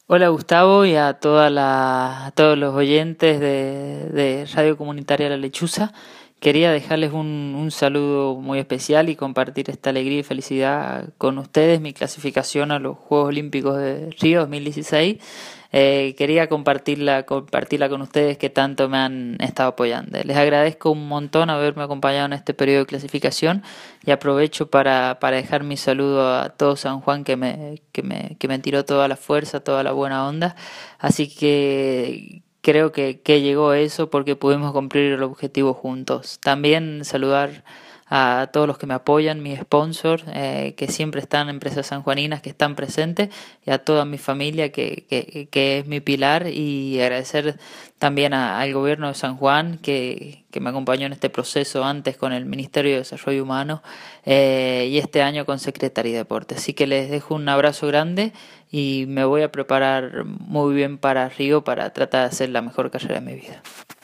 Hola Gustavo y a todos los oyentes de Radio Comunitaria La Lechuza. Quería dejarles un saludo muy especial y compartir esta alegría y felicidad con ustedes, mi clasificación a los Juegos Olímpicos de Río 2016. Quería compartirla con ustedes que tanto me han estado apoyando. Les agradezco un montón haberme acompañado en este periodo de clasificación y aprovecho para dejar mi saludo a todo San Juan que me tiró toda la fuerza, toda la buena onda. Así que creo que llegó eso porque pudimos cumplir el objetivo juntos. También saludar a todos los que me apoyan, mis sponsors, que siempre están, empresas sanjuaninas que están presentes, y a toda mi familia que es mi pilar, y agradecer también al gobierno de San Juan que me acompañó en este proceso antes con el Ministerio de Desarrollo Humano, y este año con Secretaría de Deporte. Así que les dejo un abrazo grande y me voy a preparar muy bien para Río para tratar de hacer la mejor carrera de mi vida.